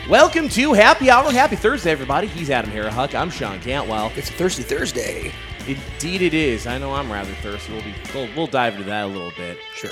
Welcome to Happy Hour. Happy Thursday, everybody. He's Adam Harahuck. I'm Sean Cantwell. It's a Thirsty Thursday. Indeed it is. I know I'm rather thirsty. We'll dive into that a little bit. Sure.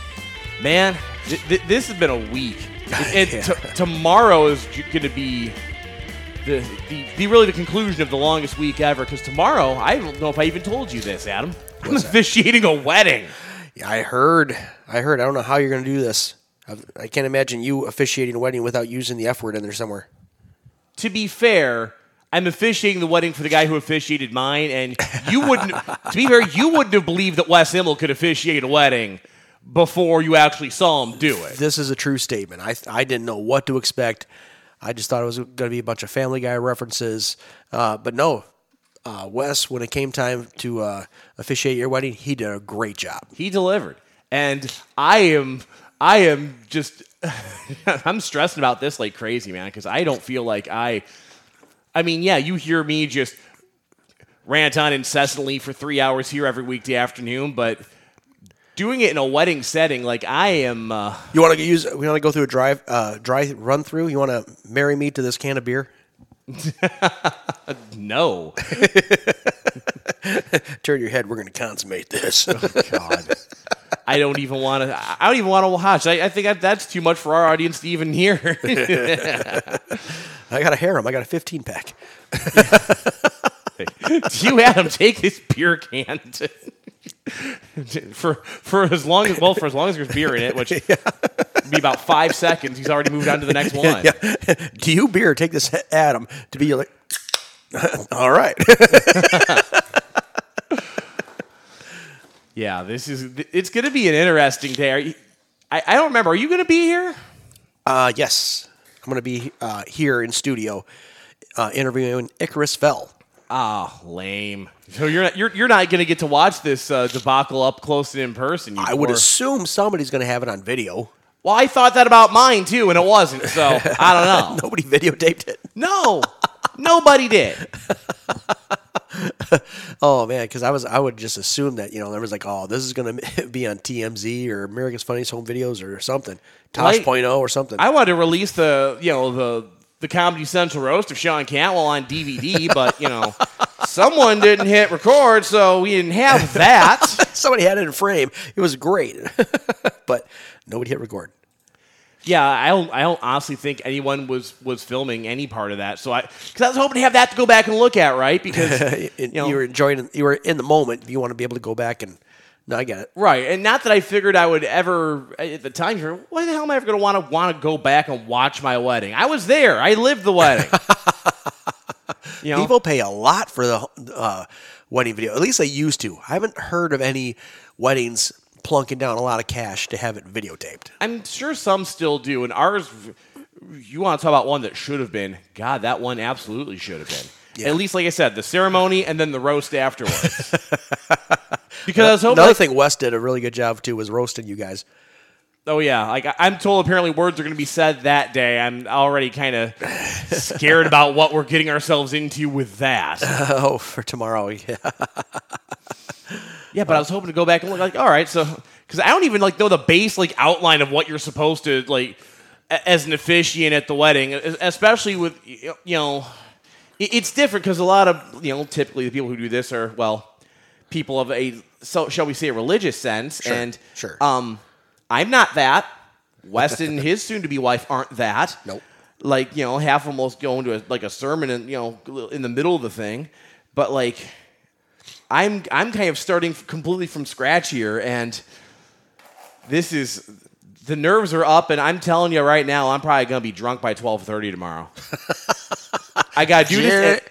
This has been a week. Tomorrow is going to be really the conclusion of the longest week ever, because tomorrow, I don't know if I even told you this, Adam. I'm officiating a wedding. Yeah, I heard. I don't know how you're going to do this. I can't imagine you officiating a wedding without using the F word in there somewhere. To be fair, I'm officiating the wedding for the guy who officiated mine, and you wouldn't. To be fair, you wouldn't have believed that Wes Immel could officiate a wedding before you actually saw him do it. This is a true statement. I didn't know what to expect. I just thought it was going to be a bunch of Family Guy references, but no. Wes, when it came time to officiate your wedding, he did a great job. He delivered, and I am just I'm stressing about this like crazy, man, because I don't feel like I mean, yeah, you hear me just rant on incessantly for 3 hours here every weekday afternoon, but doing it in a wedding setting, like I am. You want to go through a dry run through? You want to marry me to this can of beer? No. Turn your head. We're going to consummate this. Oh, God. I don't even want to watch. I think that's too much for our audience to even hear. I got a harem. I got a 15-pack. You, Adam, take this beer can for as long as there's beer in it, which would be about 5 seconds. He's already moved on to the next one. Yeah. Do you beer take this, Adam, to be like, all right. Yeah, it's going to be an interesting day. I don't remember. Are you going to be here? Yes. I'm going to be here in studio interviewing Icarus Fell. Ah, lame. So you're not going to get to watch this debacle up close and in person. I would assume somebody's going to have it on video. Well, I thought that about mine too, and it wasn't. So I don't know. Nobody videotaped it. No, nobody did. Oh man, because I would just assume that there was like, oh, this is going to be on TMZ or America's Funniest Home Videos or something, Tosh.0 or something. I wanted to release the Comedy Central roast of Sean Cantwell on DVD, but someone didn't hit record, so we didn't have that. Somebody had it in frame. It was great, but nobody hit record. Yeah, I don't honestly think anyone was filming any part of that. So because I was hoping to have that to go back and look at, right? Because you were enjoying, you were in the moment. You want to be able to go back and. No, I get it. Right, and not that I figured I would ever at the time. Why the hell am I ever going to want to go back and watch my wedding? I was there. I lived the wedding. People pay a lot for the wedding video. At least they used to. I haven't heard of any weddings plunking down a lot of cash to have it videotaped. I'm sure some still do, and ours. You want to talk about one that should have been? God, that one absolutely should have been. Yeah. At least, like I said, the ceremony and then the roast afterwards. Because I was hoping another thing Wes did a really good job too was roasting you guys. Oh yeah, like I'm told apparently words are going to be said that day. I'm already kind of scared about what we're getting ourselves into with that. For tomorrow, yeah. Yeah, but I was hoping to go back and look like, all right, so because I don't even know the base outline of what you're supposed to as an officiant at the wedding, especially with it's different because a lot of typically the people who do this are people of shall we say a religious sense, sure, and sure. I'm not that. Wes and his soon-to-be wife aren't that. Nope. Half of them will go into a sermon and in the middle of the thing, but I'm kind of starting completely from scratch here, and the nerves are up, and I'm telling you right now, I'm probably gonna be drunk by 12:30 tomorrow. I gotta do this.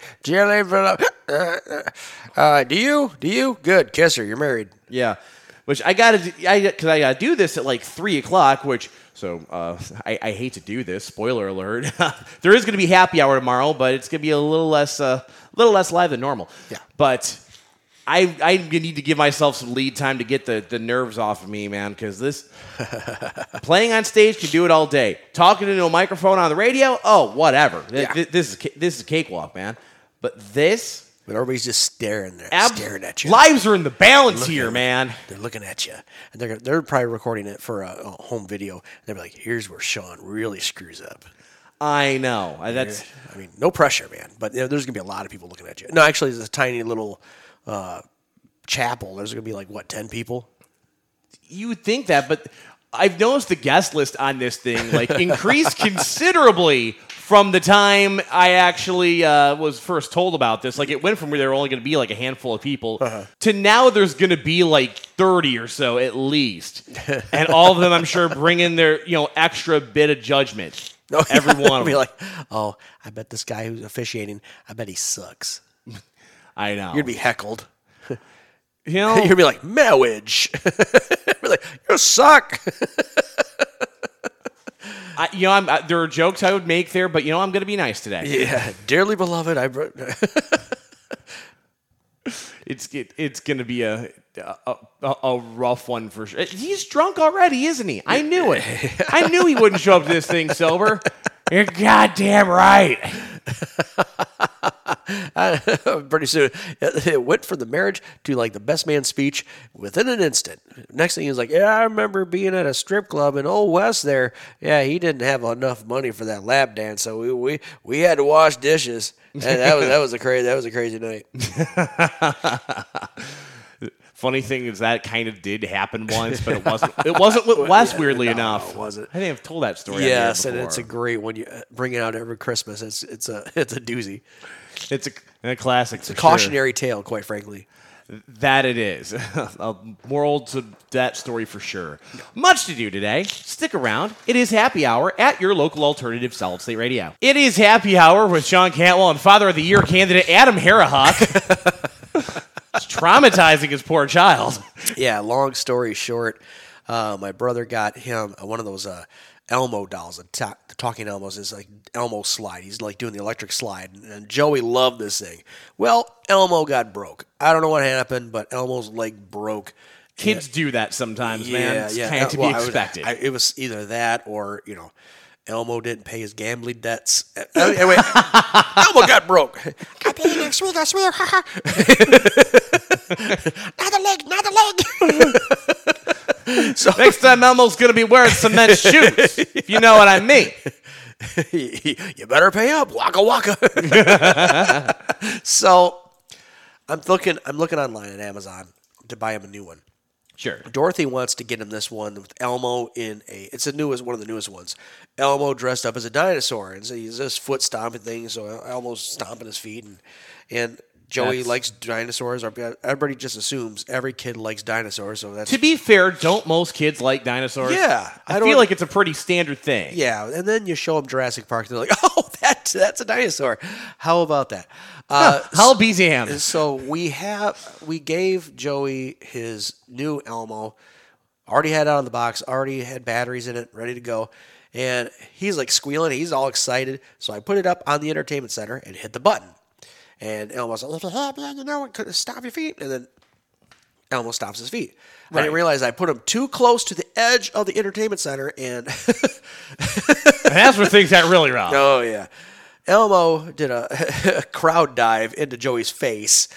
Do you? Good. Kiss her. You're married. Yeah. Which I gotta do this at 3:00. Which I hate to do this. Spoiler alert. There is gonna be happy hour tomorrow, but it's gonna be a little less live than normal. Yeah. But I need to give myself some lead time to get the nerves off of me, man, because this playing on stage can do it all day. Talking into a microphone on the radio, oh, whatever. Yeah. This is a cakewalk, man. But this... But everybody's just staring there, staring at you. Lives are in the balance here, man. They're looking at you. And they're probably recording it for a home video. And they're like, here's where Sean really screws up. I know. That's I mean, no pressure, man. But there's going to be a lot of people looking at you. No, actually, there's a tiny little chapel. There's going to be like, 10 people? you would think that, but I've noticed the guest list on this thing like increased considerably from the time I actually was first told about this. Like it went from where there were only going to be like a handful of people to now there's going to be like 30 or so at least, and all of them I'm sure bring in their extra bit of judgment. No, Every one of be them. like, oh, I bet this guy who's officiating, I bet he sucks. I know. You're going to be heckled. You're You're going to be like, marriage. Be like, you suck. there are jokes I would make there, but I'm going to be nice today. Yeah, dearly beloved, It's going to be a rough one for sure. He's drunk already, isn't he? I knew it. I knew he wouldn't show up to this thing sober. You're goddamn right. Pretty soon, it went from the marriage to like the best man speech within an instant. Next thing he's like, yeah, I remember being at a strip club in Old West there. Yeah, he didn't have enough money for that lap dance, so we had to wash dishes. And that was a crazy night. Funny thing is that kind of did happen once, but it wasn't with Wes, weirdly enough. It wasn't. I think I've told that story. Yes, on and here it's a before. great one. You bring it out every Christmas. It's a doozy. It's a classic. It's a cautionary tale, quite frankly. That it is. A moral to that story for sure. Much to do today. Stick around. It is Happy Hour at your local alternative Solid State Radio. It is Happy Hour with Sean Cantwell and Father of the Year candidate Adam Harahawk. It's traumatizing his poor child. Yeah, long story short, my brother got him one of those Elmo dolls. The talking Elmos is like Elmo slide. He's like doing the electric slide. And Joey loved this thing. Well, Elmo got broke. I don't know what happened, but Elmo's leg broke. Kids do that sometimes, man. It's kind of to be expected. It was either that or, Elmo didn't pay his gambling debts. Anyway, Elmo got broke. I'll pay you next week, I swear. Not the leg. So Next time Elmo's going to be wearing cement shoes, if you know what I mean. you better pay up. Waka waka. So I'm looking online at Amazon to buy him a new one. Sure. Dorothy wants to get him this one with Elmo it's one of the newest ones. Elmo dressed up as a dinosaur, and so he's this foot stomping thing, so Elmo's stomping his feet, and Joey likes dinosaurs. Everybody just assumes every kid likes dinosaurs, so that's... To be fair, don't most kids like dinosaurs? Yeah. I feel like it's a pretty standard thing. Yeah, and then you show them Jurassic Park, they're like, oh, that's a dinosaur. How about that? How beezam. So we gave Joey his new Elmo, already had it out of the box, already had batteries in it, ready to go, and he's like squealing, he's all excited, so I put it up on the entertainment center and hit the button. And Elmo's like, if you're happy, stop your feet. And then Elmo stops his feet. Right. I didn't realize I put him too close to the edge of the entertainment center. And that's where things got really rough. Oh, yeah. Elmo did a crowd dive into Joey's face.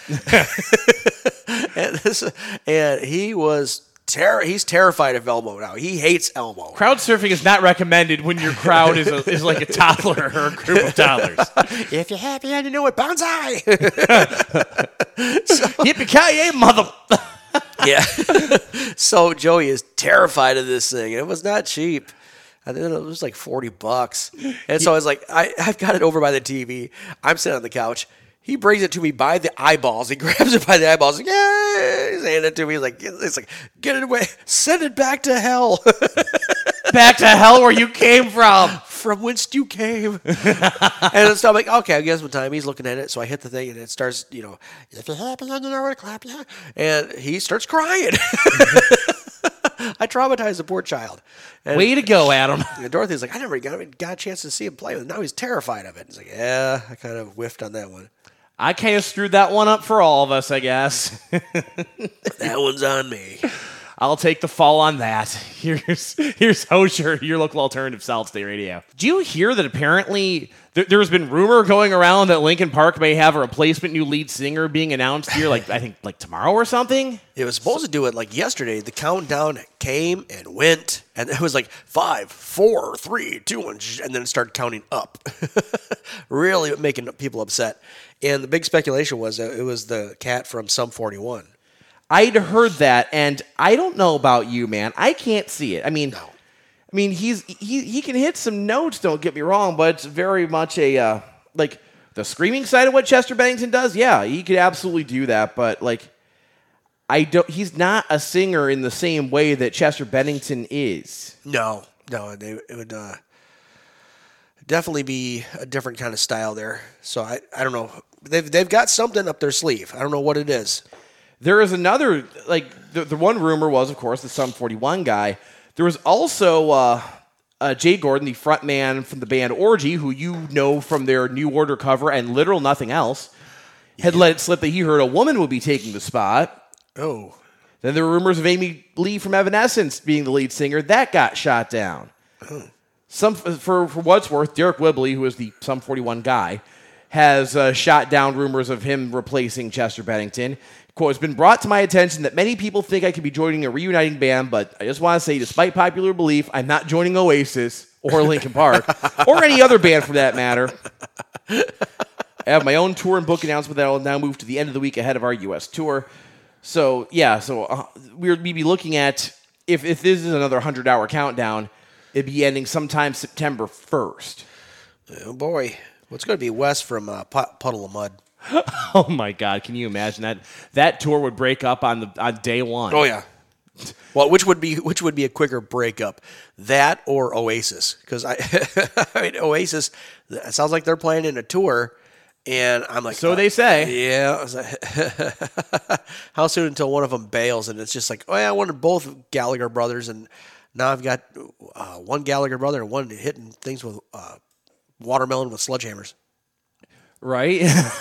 and he was... he's terrified of Elmo now. He hates Elmo. Crowd surfing is not recommended when your crowd is like a toddler or a group of toddlers. If you're happy and you know it, bonsai. Yippee-ki-yay, mother... Yeah. So Joey is terrified of this thing. It was not cheap. I think it was like $40. And so I was like, I've got it over by the TV. I'm sitting on the couch. He brings it to me by the eyeballs. He grabs it by the eyeballs. Like, yeah, he's handing it to me. It's like, get it away. Send it back to hell. Back to hell where you came from. From whence you came. And so I'm like, okay, I guess what time. He's looking at it. So I hit the thing and it starts, if you're happy, you know where to clap. Yeah. And he starts crying. I traumatized the poor child. And way to go, Adam. Dorothy's like, I never got a chance to see him play with it. Now he's terrified of it. He's like, yeah, I kind of whiffed on that one. I kind of screwed that one up for all of us, I guess. That one's on me. I'll take the fall on that. Here's Hosier, your local alternative South State Radio. Do you hear that apparently there's been rumor going around that Lincoln Park may have a replacement new lead singer being announced here, I think tomorrow or something? It was supposed to do it like yesterday. The countdown came and went, and it was like 5, 4, 3, 2, 1, and then it started counting up. Really making people upset. And the big speculation was that it was the cat from Sum 41. I'd heard that, and I don't know about you, man. I can't see it. I mean, he can hit some notes. Don't get me wrong, but it's very much a like the screaming side of what Chester Bennington does. Yeah, he could absolutely do that, but like he's not a singer in the same way that Chester Bennington is. No, it would definitely be a different kind of style there. So I don't know. They've got something up their sleeve. I don't know what it is. There is another, the one rumor was, of course, the Sum 41 guy. There was also Jay Gordon, the front man from the band Orgy, who you know from their New Order cover and literal nothing else, had let it slip that he heard a woman would be taking the spot. Oh. Then there were rumors of Amy Lee from Evanescence being the lead singer. That got shot down. Oh. For what's worth, Derek Whibley, who is the Sum 41 guy, has shot down rumors of him replacing Chester Bennington. Quote, it's been brought to my attention that many people think I could be joining a reuniting band, but I just want to say, despite popular belief, I'm not joining Oasis or Linkin Park or any other band for that matter. I have my own tour and book announcement that I will now move to the end of the week ahead of our U.S. tour. So, yeah, we'd be looking at, if this is another 100-hour countdown, it'd be ending sometime September 1st. Oh, boy. What's going to be Wes from Puddle of Mud? Oh my God! Can you imagine that? That tour would break up on day one. Oh yeah. Well, which would be a quicker breakup, that or Oasis? Because I mean, Oasis. It sounds like they're playing in a tour, and I'm like, so they say. Yeah. I was like, how soon until one of them bails, and it's just like, oh yeah, I wanted both Gallagher brothers, and now I've got one Gallagher brother and one hitting things with watermelon with sledgehammers. Right?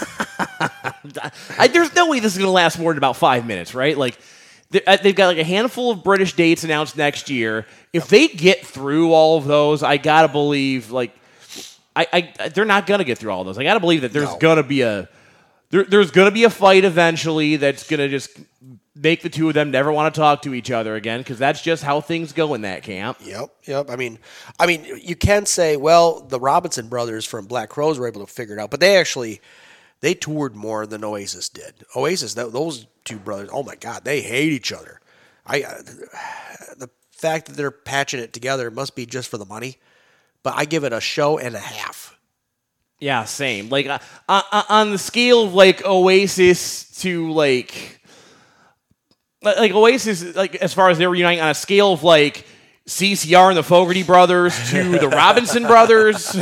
There's no way this is going to last more than about 5 minutes, right? Like, they've got like a handful of British dates announced next year. If they get through all of those, I got to believe, they're not going to get through all of those. I got to believe that there's going to be there's going to be a fight eventually that's going to just make the two of them never want to talk to each other again, because that's just how things go in that camp. Yep. I mean, you can say, well, the Robinson brothers from Black Crowes were able to figure it out, but they toured more than Oasis did. Oasis, those two brothers, oh my God, they hate each other. The fact that they're patching it together must be just for the money, but I give it a show and a half. Yeah, same. Like on the scale of like Oasis to like Oasis, like as far as they're reuniting on a scale of like CCR and the Fogerty brothers to the Robinson brothers,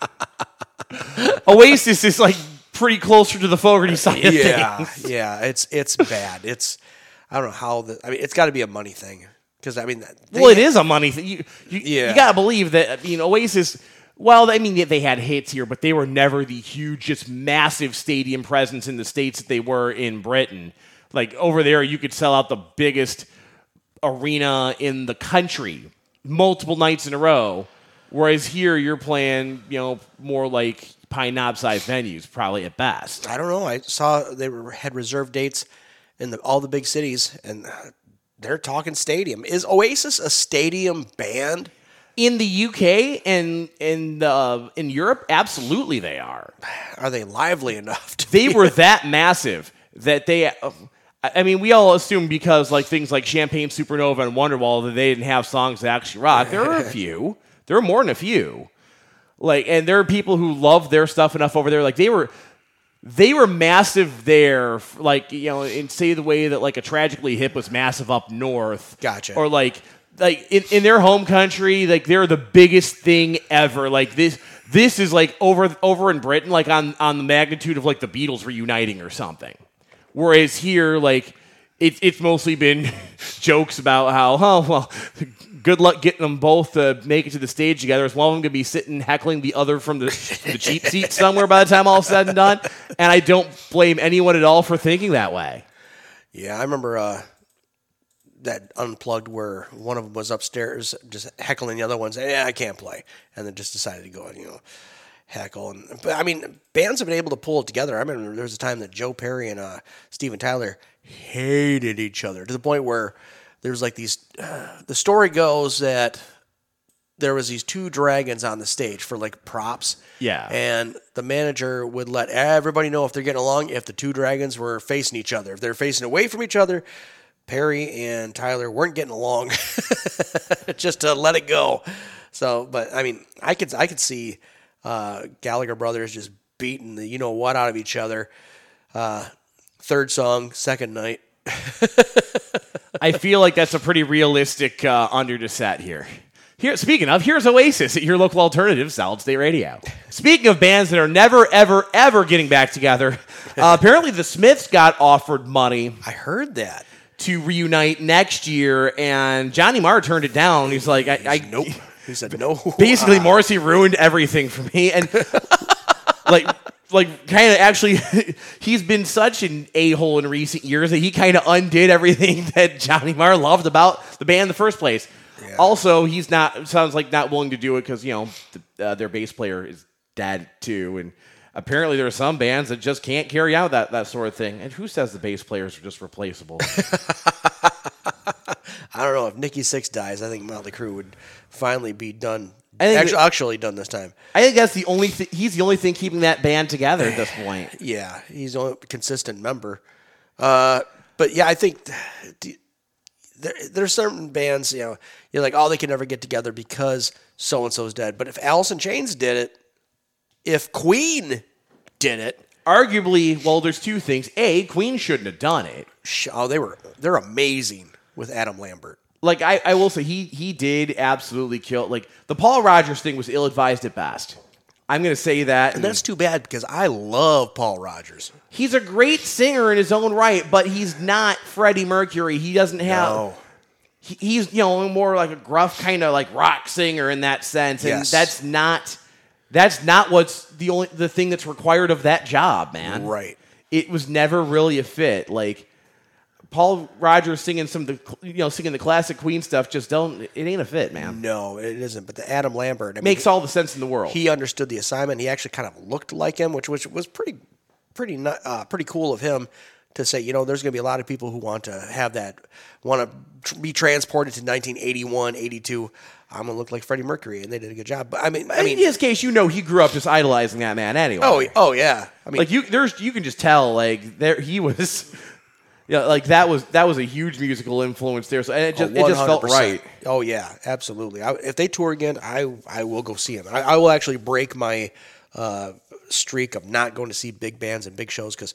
Oasis is like pretty closer to the Fogerty side of things. Yeah, it's bad. I don't know how it's got to be a money thing, because it is a money thing. You got to believe that. Oasis. Well, they had hits here, but they were never the huge, just massive stadium presence in the States that they were in Britain. Like, over there, you could sell out the biggest arena in the country multiple nights in a row, whereas here you're playing, more like Pine Knob-sized venues, probably at best. I don't know. I saw they had reserved dates in all the big cities, and they're talking stadium. Is Oasis a stadium band? In the UK and in Europe, absolutely they are. Are they lively enough? They were that massive that they. We all assume because like things like Champagne Supernova and Wonderwall that they didn't have songs that actually rock. There are a few. There are more than a few. And there are people who love their stuff enough over there. Like they were massive there. In say the way that like a Tragically Hip was massive up north. Gotcha. Or like in their home country, like they're the biggest thing ever. Like this is like over in Britain, like on the magnitude of like the Beatles reuniting or something. Whereas here, like it's mostly been jokes about how good luck getting them both to make it to the stage together. As one of them could be sitting heckling the other from the cheap seat somewhere by the time all said and done. And I don't blame anyone at all for thinking that way. Yeah, I remember that unplugged where one of them was upstairs just heckling the other one, saying, "Yeah, I can't play," and then just decided to go and heckle. But I mean, bands have been able to pull it together. I remember there was a time that Joe Perry and Steven Tyler hated each other to the point where there was like these. The story goes that there was these two dragons on the stage for like props. Yeah. And the manager would let everybody know if they're getting along if the two dragons were facing each other. If they're facing away from each other, Perry and Tyler weren't getting along. Just to let it go. So, but I mean, I could see Gallagher brothers just beating the what out of each other. Third song, second night. I feel like that's a pretty realistic under to set here. Speaking of, here's Oasis at your local alternative, Solid State Radio. Speaking of bands that are never, ever, ever getting back together, apparently the Smiths got offered money. I heard that. To reunite next year, and Johnny Marr turned it down. He's like, nope. He said no. Basically, Morrissey ruined everything for me, and like kind of actually, he's been such an a-hole in recent years that he kind of undid everything that Johnny Marr loved about the band in the first place. Yeah. Also, he's sounds like not willing to do it because their bass player is dead too, and apparently there are some bands that just can't carry out that sort of thing. And who says the bass players are just replaceable? I don't know. If Nikki Sixx dies, I think Motley Crue would finally be done. Actually done this time. I think that's the only he's the only thing keeping that band together at this point. Yeah, he's the only consistent member. But yeah, I think there's certain bands, you're like, oh, they can never get together because so-and-so's dead. But if Alice in Chains did it, if Queen did it. Arguably, well, there's two things. A, Queen shouldn't have done it. Oh, they're amazing with Adam Lambert. Like, I will say, he did absolutely kill. Like, the Paul Rodgers thing was ill-advised at best. I'm going to say that. And that's too bad because I love Paul Rodgers. He's a great singer in his own right, but he's not Freddie Mercury. He doesn't have... No. He's, more like a gruff kind of like rock singer in that sense. And yes. That's not what's the thing that's required of that job, man. Right. It was never really a fit. Like, Paul Rodgers singing singing the classic Queen stuff it ain't a fit, man. No, it isn't. But the Adam Lambert makes all the sense in the world. He understood the assignment. He actually kind of looked like him, which was pretty cool of him to say, there's going to be a lot of people who want to be transported to 1981, 82. I'm going to look like Freddie Mercury, and they did a good job. But I mean, in his case, he grew up just idolizing that man anyway. Oh yeah. I mean, like you can just tell, like he was. Yeah, like that was a huge musical influence there. So and it just felt right. Oh yeah, absolutely. If they tour again, I will go see them. I will actually break my streak of not going to see big bands and big shows because,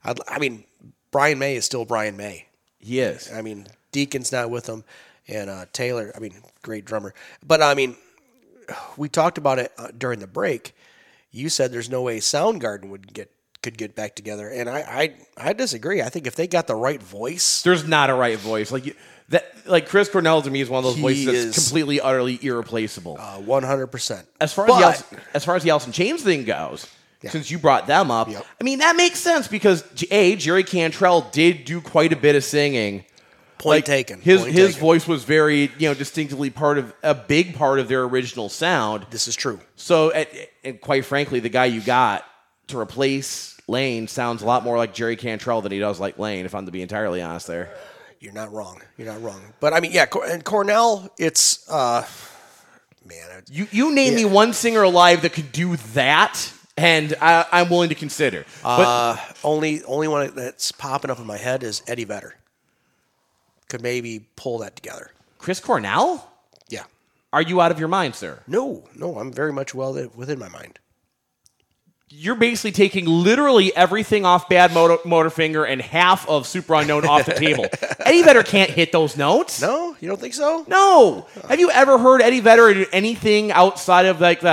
Brian May is still Brian May. He is. I mean, Deacon's not with him, and Taylor. Great drummer. But we talked about it during the break. You said there's no way Soundgarden could get back together, and I disagree. I think if they got the right voice, there's not a right voice. Like Chris Cornell to me is one of those voices that's completely, utterly irreplaceable. 100%. As far as the Alice in Chains thing goes, since you brought them up, yep. That makes sense because Jerry Cantrell did do quite a bit of singing. Point taken. His voice was very distinctively a big part of their original sound. This is true. So, and quite frankly, the guy you got to replace Lane sounds a lot more like Jerry Cantrell than he does like Lane, if I'm to be entirely honest there. You're not wrong. But and Cornell, it's man. You name me one singer alive that could do that, and I'm willing to consider. But only one that's popping up in my head is Eddie Vedder. Could maybe pull that together. Chris Cornell? Yeah. Are you out of your mind, sir? No, I'm very much within my mind. You're basically taking literally everything off Bad Motorfinger and half of Super Unknown off the table. Eddie Vedder can't hit those notes. No? You don't think so? No. Have you ever heard Eddie Vedder do anything outside of I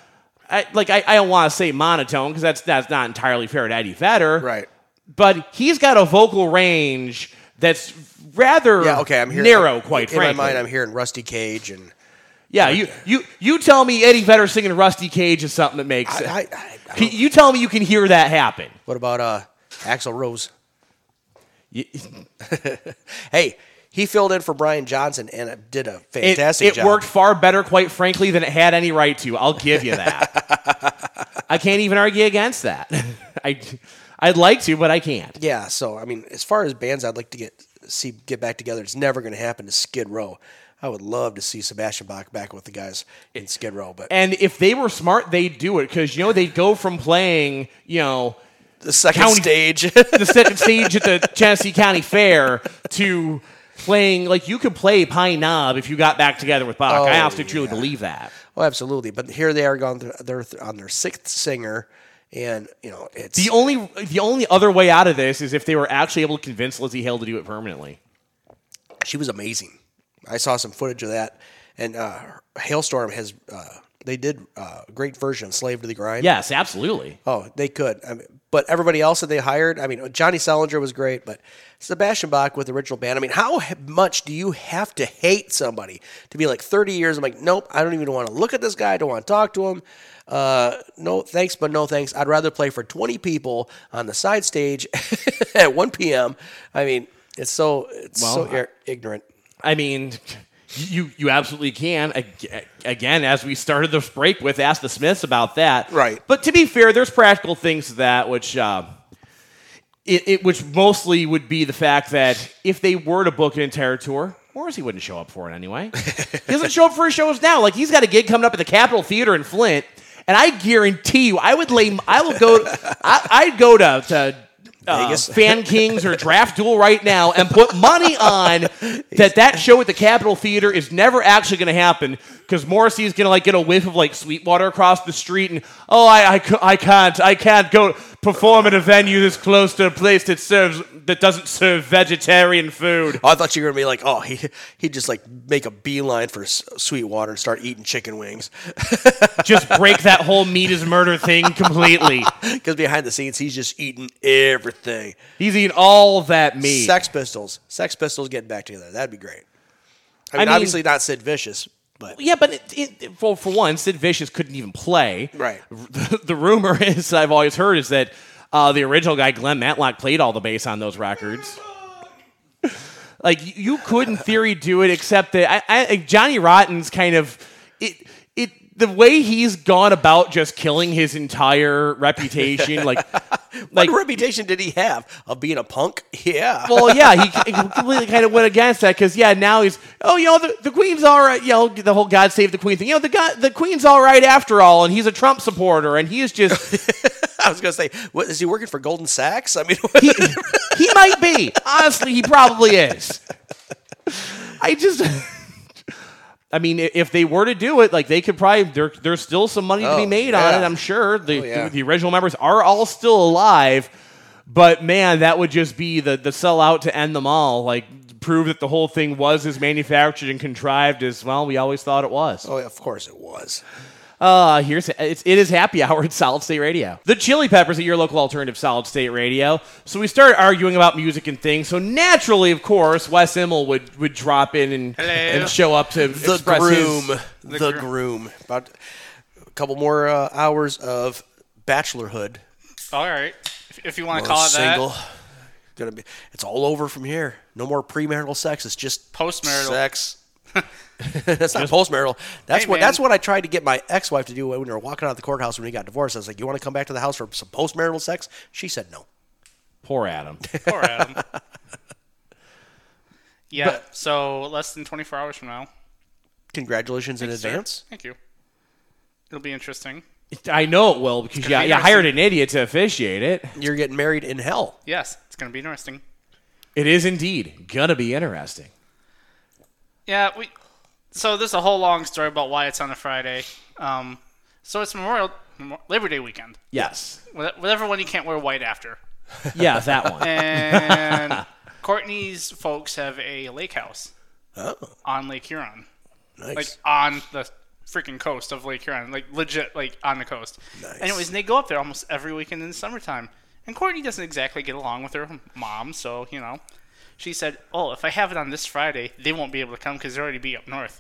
don't want to say monotone because that's not entirely fair to Eddie Vedder. Right. But he's got a vocal range that's rather narrow, quite frankly. In my mind, I'm hearing Rusty Cage and... Yeah, you tell me Eddie Vedder singing Rusty Cage is something that makes sense. You tell me you can hear that happen. What about Axl Rose? Hey, he filled in for Brian Johnson and did a fantastic job. It worked far better, quite frankly, than it had any right to. I'll give you that. I can't even argue against that. I'd like to, but I can't. Yeah, so I mean, as far as bands I'd like to get back together, it's never going to happen to Skid Row. I would love to see Sebastian Bach back with the guys in Skid Row. And if they were smart, they'd do it because, they'd go from playing, the second stage. The second stage at the Genesee County Fair to playing, like, you could play Pine Knob if you got back together with Bach. I honestly truly believe that. Oh, absolutely. But here they are they're on their sixth singer. And, it's... The only other way out of this is if they were actually able to convince Lizzie Hale to do it permanently. She was amazing. I saw some footage of that. And Hailstorm has... they did a great version of Slave to the Grind. Yes, absolutely. Oh, they could. I mean, but everybody else that they hired, I mean, Johnny Salinger was great, but Sebastian Bach with the original band, I mean, how much do you have to hate somebody to be like 30 years? I'm like, nope, I don't even want to look at this guy. I don't want to talk to him. No thanks, but no thanks. I'd rather play for 20 people on the side stage at 1 p.m. I mean, it's so ignorant. I mean, you absolutely can. Again, as we started this break with, ask the Smiths about that. Right. But to be fair, there's practical things to that, which which mostly would be the fact that if they were to book an entire tour, Morrissey wouldn't show up for it anyway. He doesn't show up for his shows now. Like, he's got a gig coming up at the Capitol Theater in Flint, and I guarantee you, I'd go to Vegas, Fan Kings or Draft Duel right now and put money on that show at the Capitol Theater is never actually going to happen because Morrissey is going to get a whiff of Sweetwater across the street and I can't go perform at a venue this close to a place that doesn't serve vegetarian food. Oh, I thought you were going to be like, he'd just make a beeline for Sweetwater and start eating chicken wings. Just break that whole meat is murder thing completely. Because behind the scenes, he's just eating everything. He's eating all that meat. Sex Pistols getting back together. That'd be great. I mean, obviously not Sid Vicious. But. Yeah, but for one, Sid Vicious couldn't even play. Right. The rumor is, I've always heard, is that the original guy, Glenn Matlock, played all the bass on those records. You could, in theory, do it, except that Johnny Rotten's kind of... The way he's gone about just killing his entire reputation, what reputation did he have of being a punk? Yeah. Well, yeah, he completely kind of went against that because now he's the Queen's all right. The whole God Save the Queen thing. The Queen's all right after all, and he's a Trump supporter, and he is just. I was gonna say, what is he working for Goldman Sachs? I mean, he might be. Honestly, he probably is. I mean, if they were to do it, they could probably there's still some money to be made on it. I'm sure the original members are all still alive, but man, that would just be the sellout to end them all. Prove that the whole thing was as manufactured and contrived as we always thought it was. Oh, yeah, of course it was. It is happy hour at Solid State Radio. The Chili Peppers at your local alternative Solid State Radio. So we started arguing about music and things. So naturally, of course, Wes Immel would drop in and show up to express the groom. About a couple more hours of bachelorhood. All right, if you want to call it single. That. It's all over from here. No more premarital sex. It's just postmarital sex. That's not postmarital. That's what I tried to get my ex-wife to do when we were walking out of the courthouse when we got divorced. I was like, "You want to come back to the house for some postmarital sex?" She said no. Poor Adam. Poor Adam. Yeah. So less than 24 hours from now. Congratulations in advance. Sir. Thank you. It'll be interesting. I know it will because you hired an idiot to officiate it. You're getting married in hell. Yes, it's going to be interesting. It is indeed gonna be interesting. Yeah, so there's a whole long story about why it's on a Friday. So it's Labor Day weekend. Yes. Whatever one you can't wear white after. Yeah, that one. And Courtney's folks have a lake house on Lake Huron. Nice. On the freaking coast of Lake Huron. Legit, on the coast. Nice. Anyways, and they go up there almost every weekend in the summertime. And Courtney doesn't exactly get along with her mom, so, she said, if I have it on this Friday, they won't be able to come because they'll already be up north.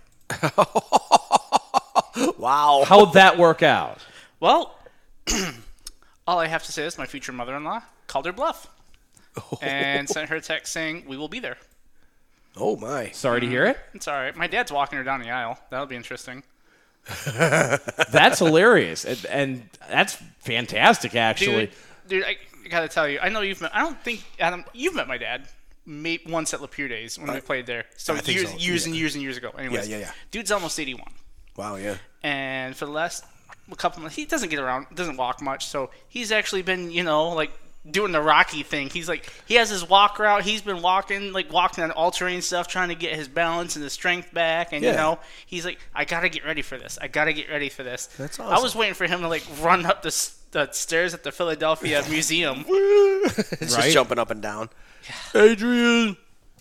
Wow. How'd that work out? Well, all I have to say is my future mother-in-law called her bluff and sent her a text saying, we will be there. Oh, my. Sorry to hear it. It's all right. My dad's walking her down the aisle. That'll be interesting. That's hilarious, and that's fantastic, actually. Dude, I gotta tell you, I know you've met. I don't think Adam, you've met my dad. Once at Lapeer Days when we played there. So I think years, so. years Yeah. and years and years ago. Anyways, Yeah. Dude's almost 81, Wow, yeah. and for the last couple months, he doesn't get around, doesn't walk much. So he's actually been, like doing the Rocky thing. He's like, he has his walk route. He's been walking on all-terrain stuff, trying to get his balance and his strength back. And Yeah. he's like, I gotta get ready for this. That's I awesome. was waiting for him to run up the stairs at the Philadelphia Museum. It's Right? just jumping up and down. Adrian.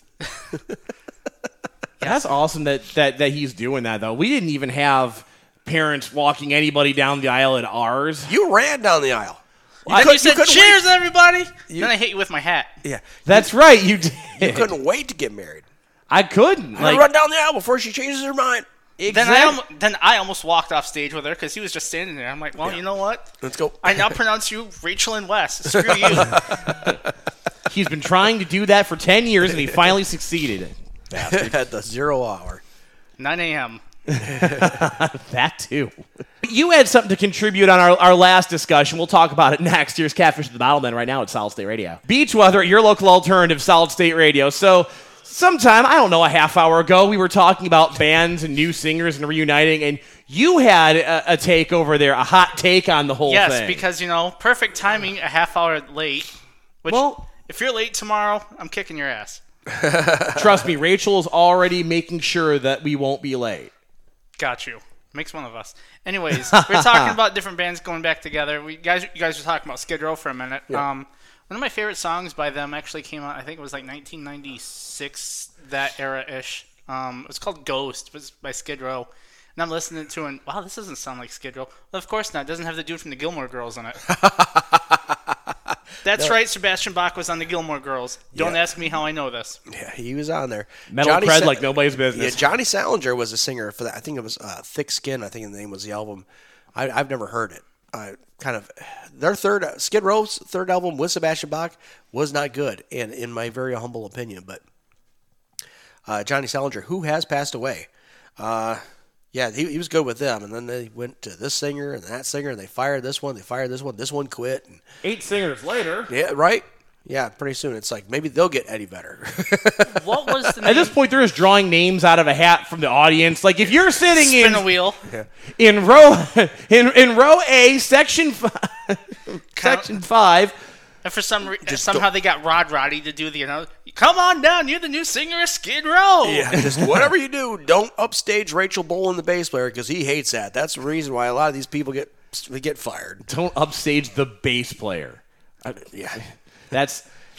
That's awesome that he's doing that, though. We didn't even have parents walking anybody down the aisle at ours. You ran down the aisle. Then you said, couldn't cheers, everybody! Then I hit you with my hat. Yeah. That's right, you did. You couldn't wait to get married. I couldn't. I run down the aisle before she changes her mind. Then I almost walked off stage with her because he was just standing there. I'm like, well, you know what? Let's go. I now pronounce you Rachel and Wes. Screw you. He's been trying to do that for 10 years, and he finally succeeded. At the 0 hour. 9 a.m. That too. You had something to contribute on our last discussion. We'll talk about it next. Here's Catfish at the Bottlemen right now at Solid State Radio. Beach Weather, your local alternative, Solid State Radio. So sometime, I don't know, a half hour ago, we were talking about bands and new singers and reuniting, and you had a take over there, a hot take on the whole thing. Yes, because, perfect timing, a half hour late. Which, Well- if you're late tomorrow, I'm kicking your ass. Trust me, Rachel is already making sure that we won't be late. Got you. Makes one of us. Anyways, we're talking about different bands going back together. You guys were talking about Skid Row for a minute. Yeah. One of my favorite songs by them actually came out, I think it was 1996, that era-ish. It was called Ghost. It was by Skid Row. And I'm listening to it and, wow, this doesn't sound like Skid Row. Well, of course not. It doesn't have the dude from the Gilmore Girls in it. That's right, Sebastian Bach was on the Gilmore Girls. Don't ask me how I know this. Yeah, he was on there. Metal cred like nobody's business. Yeah, Johnny Salinger was a singer for that. I think it was Thick Skin. I think the name was the album. I've never heard it. Their Skid Row's third album with Sebastian Bach was not good, and in my very humble opinion. But Johnny Salinger, who has passed away, he was good with them, and then they went to this singer and that singer, and they fired this one. This one quit. And, 8 singers later. yeah, right. Yeah, pretty soon it's like maybe they'll get Eddie vedder. What was the name? At this point, they're just drawing names out of a hat from the audience. Like if you're sitting Spin a wheel. in row in row A, section 5. And for somehow they got Roddy to do the, come on down, you're the new singer of Skid Row. Yeah, just whatever you do, don't upstage Rachel Bolan, the bass player, because he hates that. That's the reason why a lot of these people get fired. Don't upstage the bass player. Yeah, That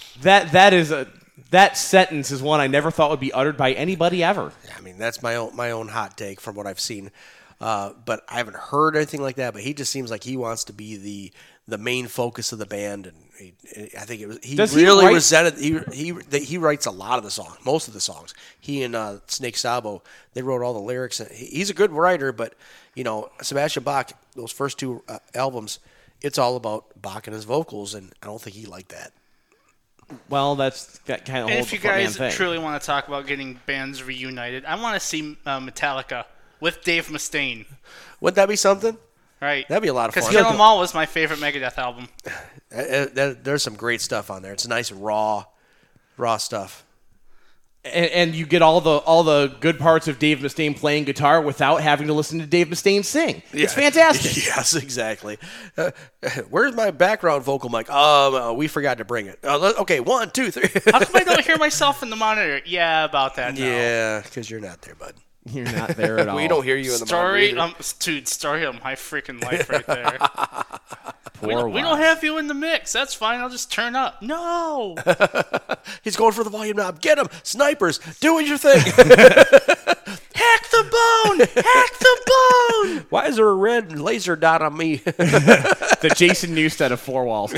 sentence is one I never thought would be uttered by anybody ever. I mean that's my own hot take from what I've seen, but I haven't heard anything like that. But he just seems like he wants to be the main focus of the band, and I think he really resented. He writes a lot of the songs, most of the songs. He and Snake Sabo, they wrote all the lyrics. He's a good writer, but Sebastian Bach, those first two albums, it's all about Bach and his vocals, and I don't think he liked that. Well, that kind of And holds if you the frontman guys thing. truly want to talk about getting bands reunited, I want to see Metallica with Dave Mustaine. Would that be something? Right. That'd be a lot of fun. Because Kill 'Em All was my favorite Megadeth album. There's some great stuff on there. It's nice raw stuff. And you get all the good parts of Dave Mustaine playing guitar without having to listen to Dave Mustaine sing. It's fantastic. Yes, exactly. Where's my background vocal mic? We forgot to bring it. Okay, 1, 2, 3. How come I don't hear myself in the monitor? Yeah, about that now. Yeah, because you're not there, bud. You're not there at all. We don't hear you in the monitor either. Story of my freaking life right there. Poor we don't have you in the mix. That's fine. I'll just turn up. No. He's going for the volume knob. Get him. Snipers. Doing your thing. Hack the bone. Hack the bone. Why is there a red laser dot on me? The Jason Newsted of Four Walls.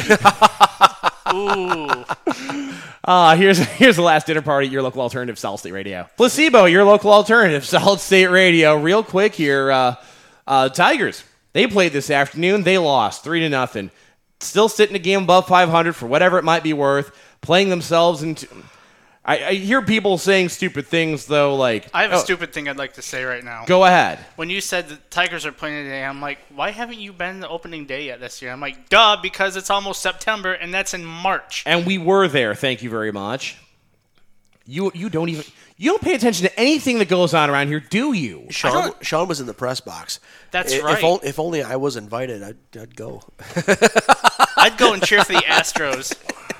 Ooh. Here's the last dinner party, your local alternative, Solid State Radio. Placebo, your local alternative, Solid State Radio. Real quick here, Tigers. They played this afternoon. They lost 3-0. Still sitting a game above 500 for whatever it might be worth. Playing themselves into I hear people saying stupid things, though, like... I have a stupid thing I'd like to say right now. Go ahead. When you said the Tigers are playing today, I'm like, why haven't you been the opening day yet this year? I'm like, duh, because it's almost September, and that's in March. And we were there, thank you very much. You don't pay attention to anything that goes on around here, do you? Sean was in the press box. That's right. If only I was invited, I'd go. I'd go and cheer for the Astros.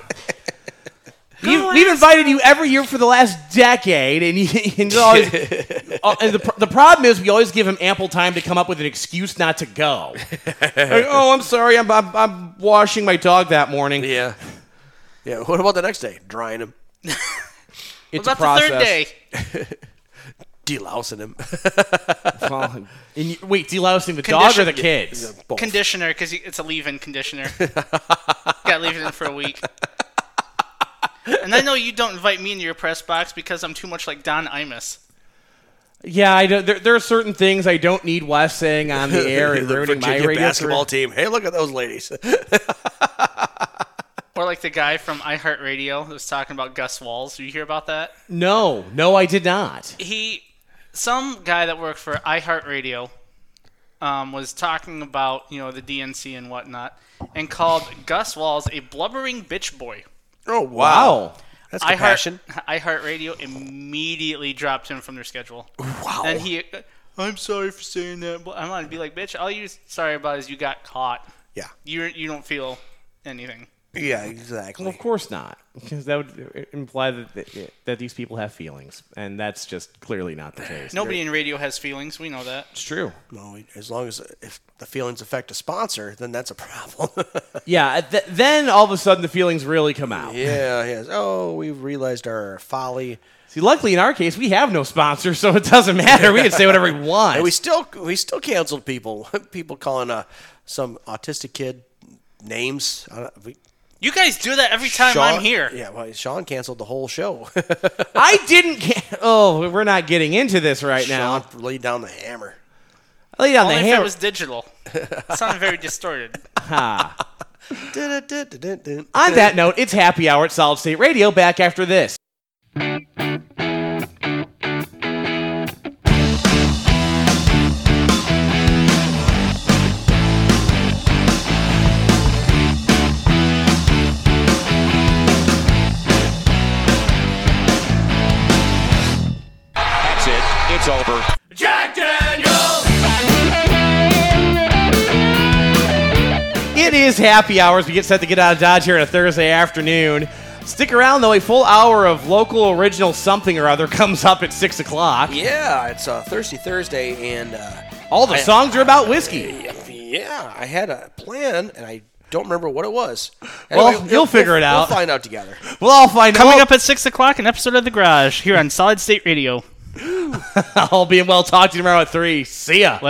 We've invited you every year for the last decade, and you always, and the problem is we always give him ample time to come up with an excuse not to go. Like, oh, I'm sorry, I'm washing my dog that morning. Yeah. What about the next day? Drying him, It's what about the third day? delousing him. Wait, delousing the dog or the kids? Both. Conditioner, because it's a leave-in conditioner. Got to leave it in for a week. And I know you don't invite me into your press box because I'm too much like Don Imus. Yeah, I don't, there are certain things I don't need Wes saying on the air and The ruining my Virginia radio basketball career. team. Hey, look at those ladies. Or like the guy from iHeartRadio that was talking about Gus Walls. Did you hear about that? No, I did not. Some guy that worked for iHeartRadio was talking about, the DNC and whatnot, and called Gus Walls a blubbering bitch boy. Oh, wow. That's compassion. iHeartRadio immediately dropped him from their schedule. Wow. And I'm sorry for saying that, but I'm gonna be like, bitch, all you're sorry about is you got caught. Yeah. You don't feel anything. Yeah, exactly. Well, of course not, because that would imply that these people have feelings, and that's just clearly not the case. Nobody in radio has feelings. We know that. It's true. No, as long as if the feelings affect a sponsor, then that's a problem. Yeah, then all of a sudden the feelings really come out. Yeah. Oh, we've realized our folly. See, luckily in our case, we have no sponsor, so it doesn't matter. We can say whatever we want. And we still canceled people. People calling some autistic kid names. You guys do that every time I'm here. Yeah, well, Sean canceled the whole show. I didn't. Oh, we're not getting into this right now. Sean laid down the hammer. I laid down Only the if hammer. it was digital. It sounded very distorted. Ha. On that note, it's happy hour at Solid State Radio. Back after this. It's over. Jack Daniels! It is happy hours. We get set to get out of Dodge here on a Thursday afternoon. Stick around, though. A full hour of local original something or other comes up at 6 o'clock. Yeah, it's Thirsty Thursday, and All the songs are about whiskey. yeah, I had a plan, and I don't remember what it was. Well, you'll figure it out. We'll find out together. We'll all find out. Coming up at 6 o'clock, an episode of The Garage here on Solid State Radio. All being well. Talk to you tomorrow at 3. See ya.